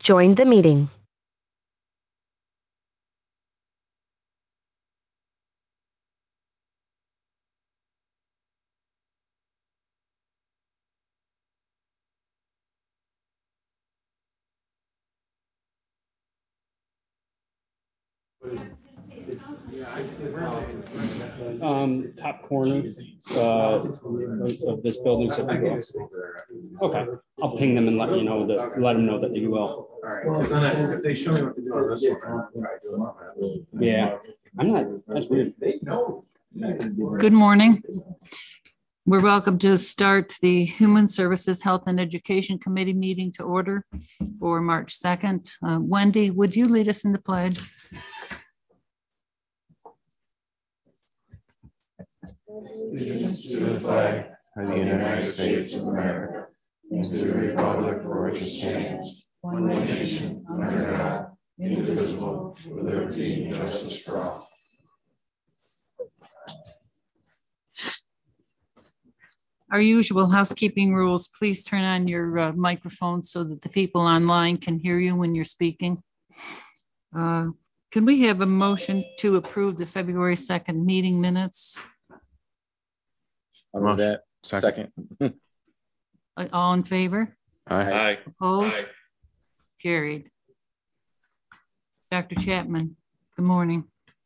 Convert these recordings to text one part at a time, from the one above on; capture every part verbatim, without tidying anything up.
Join the meeting. Um, top corner uh, of this building. So okay, I'll ping them and let you know that. Let them know that you will. All right. Well, then if they show me what to do on this one, yeah, I'm not. That's weird. Good morning. We're welcome to start the Human Services, Health and Education Committee meeting to order for March second. Uh, Wendy, would you lead us in the pledge? Allegiance to the flag of the United States of America and to the republic for which it stands, one nation, under God, indivisible, with liberty and justice for all. Our usual housekeeping rules, please turn on your uh, microphone so that the people online can hear you when you're speaking. Uh, can we have a motion to approve the February second meeting minutes? I'll move that. Second. Second. All in favor? Aye. Aye. Opposed? Aye. Carried. Doctor Chapman, good morning.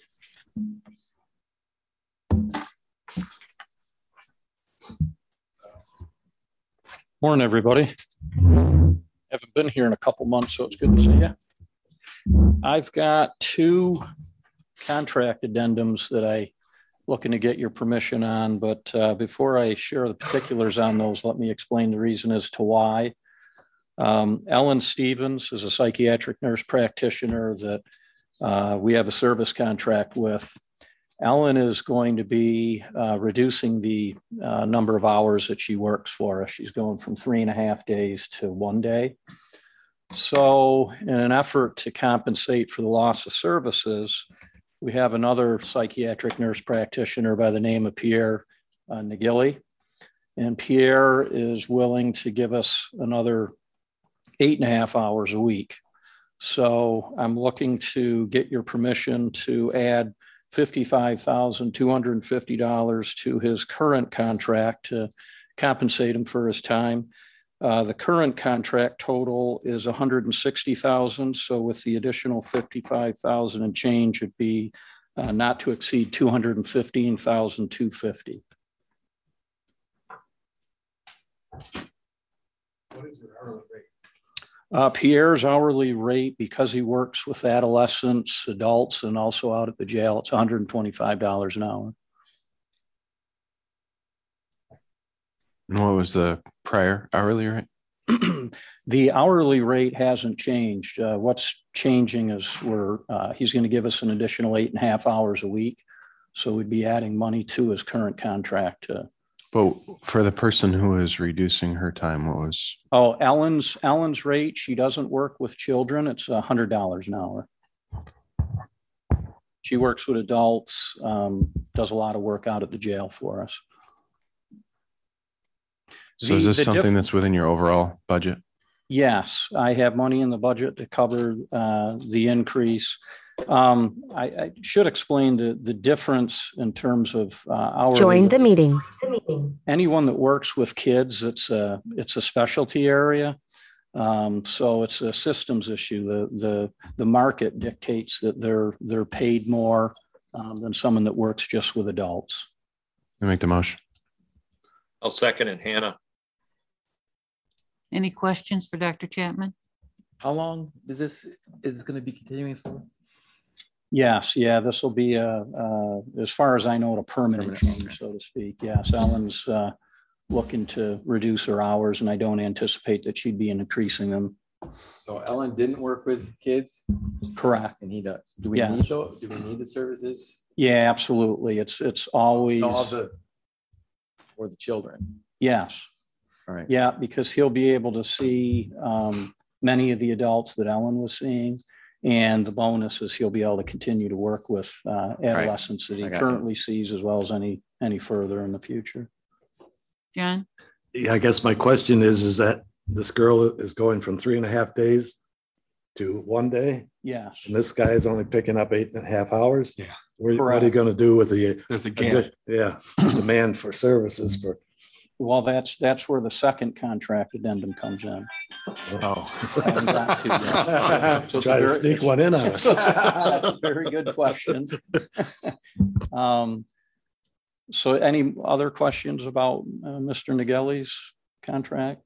Morning, everybody. Haven't been here in a couple months, so it's good to see you. I've got two contract addendums that I looking to get your permission on, but uh, before I share the particulars on those, let me explain the reason as to why. Um, Ellen Stevens is a psychiatric nurse practitioner that uh, we have a service contract with. Ellen is going to be uh, reducing the uh, number of hours that she works for us. She's going from three and a half days to one day. So in an effort to compensate for the loss of services, we have another psychiatric nurse practitioner by the name of Pierre uh, Nagili. And Pierre is willing to give us another eight and a half hours a week. So I'm looking to get your permission to add fifty-five thousand two hundred fifty dollars to his current contract to compensate him for his time. Uh, the current contract total is one hundred sixty thousand dollars. So with the additional fifty-five thousand dollars and change, it'd be uh, not to exceed two hundred fifteen thousand two hundred fifty dollars. what is your hourly rate? Uh, Pierre's hourly rate, because he works with adolescents, adults, and also out at the jail, it's one hundred twenty-five dollars an hour. And what was the prior hourly rate? The hourly rate hasn't changed. Uh, what's changing is we're, uh, he's going to give us an additional eight and a half hours a week. So we'd be adding money to his current contract. Uh, But for the person who is reducing her time, what was? oh, Ellen's, Ellen's rate, she doesn't work with children. It's one hundred dollars an hour. She works with adults, um, does a lot of work out at the jail for us. So the, is this something that's within your overall budget? Yes, I have money in the budget to cover uh, the increase. Um, I, I should explain the, the difference in terms of uh, hourly. Join the meeting. Anyone that works with kids, it's a, it's a specialty area. Um, so it's a systems issue. The, the, the market dictates that they're, they're paid more um, than someone that works just with adults. I make the motion. I'll second it, Hannah. Any questions for Doctor Chapman? How long is this, is this going to be continuing for? Yes, yeah, this will be, a, uh, as far as I know, a permanent change, so to speak. Yes, Ellen's uh, looking to reduce her hours, and I don't anticipate that she'd be increasing them. So Ellen didn't work with kids? Correct. And he does. Do we yeah. need those? Do we need the services? Yeah, absolutely. It's it's always all the for the children. Yes. All right. Yeah, because he'll be able to see um, many of the adults that Ellen was seeing. And the bonus is he'll be able to continue to work with uh, adolescents right. that he currently you. sees, as well as any any further in the future. John? Yeah, I guess my question is, is that this girl is going from three and a half days to one day, Yes. and this guy is only picking up eight and a half hours. Yeah. What what are you Correct. gonna do with the? There's a gap. Yeah, demand for services for. Well, that's, that's where the second contract addendum comes in. Oh. I haven't got to yet. So it's a Try to very- sneak one in on us. That's a very good question. Um, So any other questions about uh, Mister Nagelli's contract?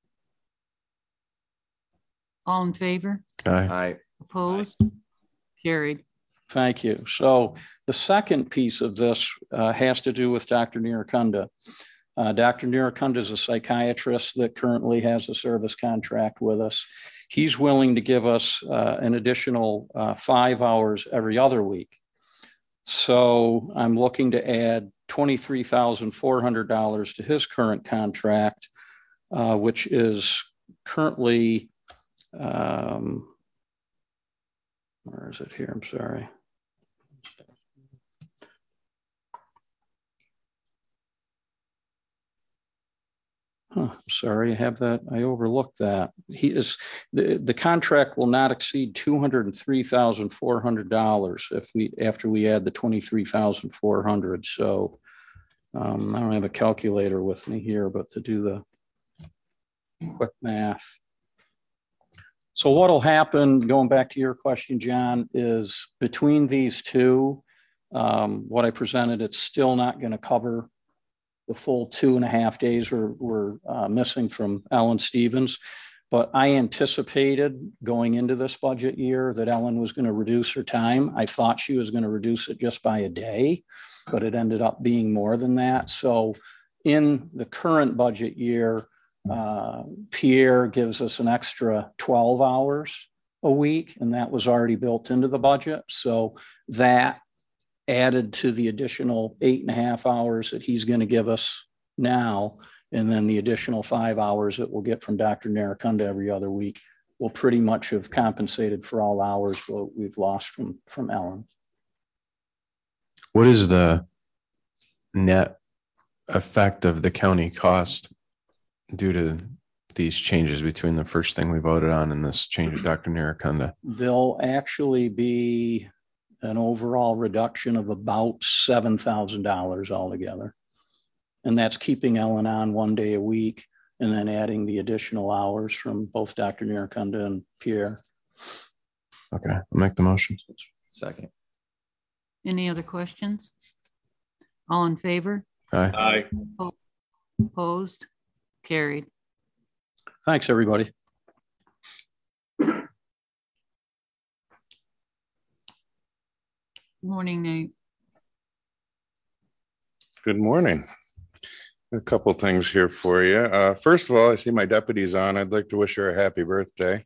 All in favor? Aye. I, Opposed? Carried. Thank you. So the second piece of this uh, has to do with Doctor Nirakanda. Uh, Doctor Nirakanda is a psychiatrist that currently has a service contract with us. He's willing to give us uh, an additional uh, five hours every other week. So I'm looking to add twenty-three thousand four hundred dollars to his current contract, uh, which is currently, um, where is it here? I'm sorry. Huh, sorry, I have that. I overlooked that. He is, the, the contract will not exceed two hundred three thousand four hundred dollars if we, after we add the twenty-three thousand four hundred. So um, I don't have a calculator with me here, but to do the quick math. So what'll happen, going back to your question, John, is between these two, um, what I presented, it's still not going to cover the full two and a half days we're, we're uh, missing from Ellen Stevens. But I anticipated going into this budget year that Ellen was going to reduce her time. I thought she was going to reduce it just by a day, but it ended up being more than that. So in the current budget year, uh, Pierre gives us an extra twelve hours a week, and that was already built into the budget. So that added to the additional eight and a half hours that he's going to give us now, and then the additional five hours that we'll get from Doctor Narakanda every other week will pretty much have compensated for all hours what we've lost from, from Ellen. What is the net effect of the county cost due to these changes between the first thing we voted on and this change of Doctor Narakanda? There'll actually be an overall reduction of about seven thousand dollars altogether. And that's keeping Ellen on one day a week and then adding the additional hours from both Doctor Narakanda and Pierre. Okay, I'll make the motion. second. Any other questions? All in favor? Aye. Aye. Opposed? Carried. Thanks, everybody. Morning, Nate. Good morning. A couple things here for you. Uh, first of all, I see my deputy's on. I'd like to wish her a happy birthday.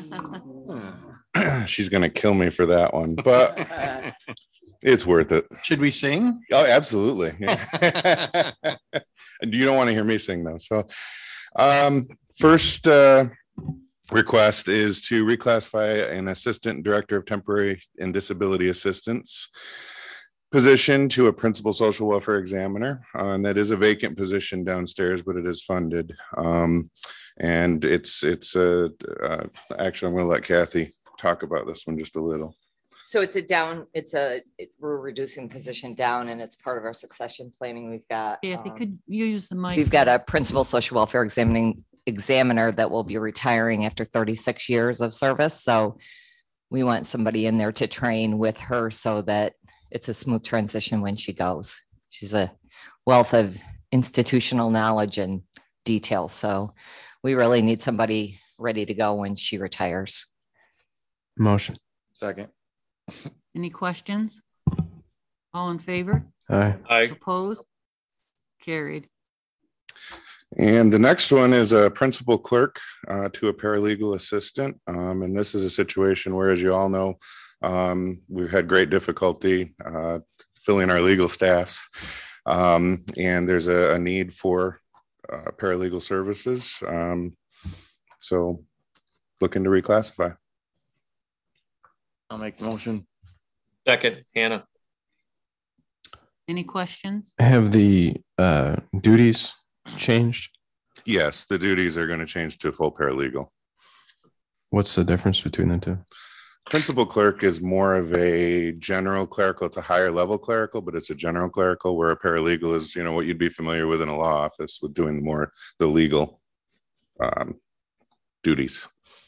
She's going to kill me for that one, but it's worth it. Should we sing? Oh, absolutely. Yeah. You don't want to hear me sing though. So um, first uh, request is to reclassify an assistant director of temporary and disability assistance position to a principal social welfare examiner. Uh, and that is a vacant position downstairs, but it is funded. Um, and it's, it's a, uh, actually, I'm going to let Kathy talk about this one just a little. So it's a down, it's a, it, we're reducing position down and it's part of our succession planning. We've got. Kathy, um, could you use the mic? We've got a principal social welfare examining examiner that will be retiring after thirty-six years of service. So we want somebody in there to train with her so that it's a smooth transition when she goes. She's a wealth of institutional knowledge and detail. So we really need somebody ready to go when she retires. Motion. Second. Any questions? All in favor? Aye. Aye. Opposed? Carried. And the next one is a principal clerk uh, to a paralegal assistant. Um, and this is a situation where, as you all know, um, we've had great difficulty uh, filling our legal staffs. Um, and there's a, a need for uh, paralegal services. Um, so looking to reclassify. I'll make the motion. Second, Hannah. Any questions? Have the uh, duties changed? Yes, the duties are going to change to full paralegal. What's the difference between the two? Principal clerk is more of a general clerical. It's a higher level clerical, but it's a general clerical, where a paralegal is, you know, what you'd be familiar with in a law office with doing more the legal um, duties.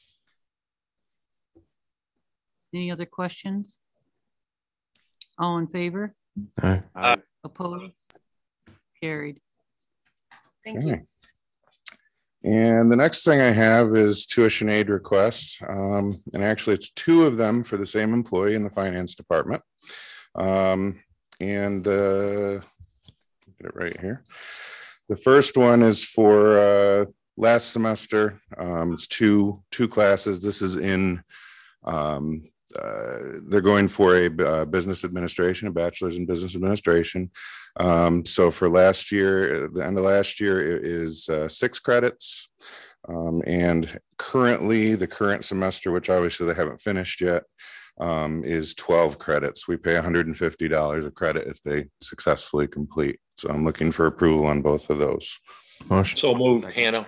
Any other questions? All in favor? Aye. Aye. Opposed? Carried. Thank you. Okay. And the next thing I have is tuition aid requests. Um, and actually it's two of them for the same employee in the finance department. Um, and uh, get it right here. The first one is for uh, last semester. Um, it's two, two classes. This is in, um, uh, they're going for a uh, business administration, a bachelor's in business administration. Um, so for last year, the end of last year, it is uh, six credits. Um, and currently, the current semester, which obviously they haven't finished yet, um, is twelve credits. We pay one hundred fifty dollars a credit if they successfully complete. So I'm looking for approval on both of those. Motion. So moved, Hannah.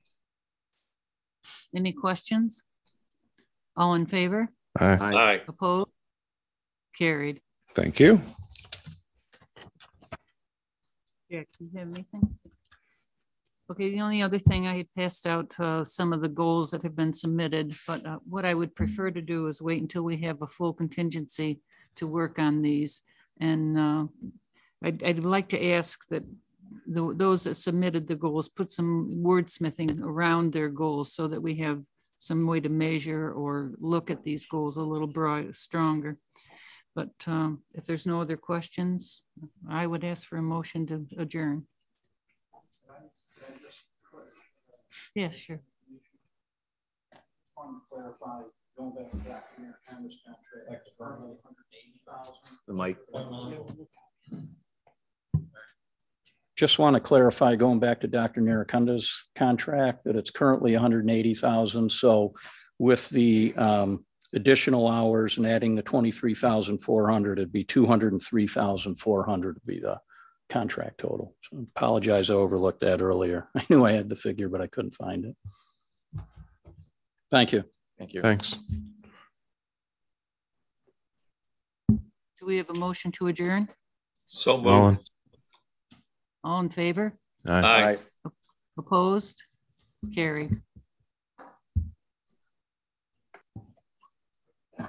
Any questions? All in favor? Aye. Aye. Opposed? Carried. Thank you. Jack, do you have anything? Okay, the only other thing, I had passed out uh, some of the goals that have been submitted, but uh, what I would prefer to do is wait until we have a full contingency to work on these. And uh, I'd, I'd like to ask that the, those that submitted the goals put some wordsmithing around their goals so that we have some way to measure or look at these goals a little broad, stronger. But um, if there's no other questions, I would ask for a motion to adjourn. Yeah, sure. The mic. Just want to clarify, going back to Doctor Narakunda's contract, that it's currently one hundred eighty thousand. So with the um, additional hours and adding the twenty-three thousand four hundred, it'd be two hundred three thousand four hundred would be the contract total. So apologize, I overlooked that earlier. I knew I had the figure, but I couldn't find it. Thank you. Thank you. Thanks. Do we have a motion to adjourn? So Mullen. moved. All in favor? Aye. Aye. Opposed? Carried.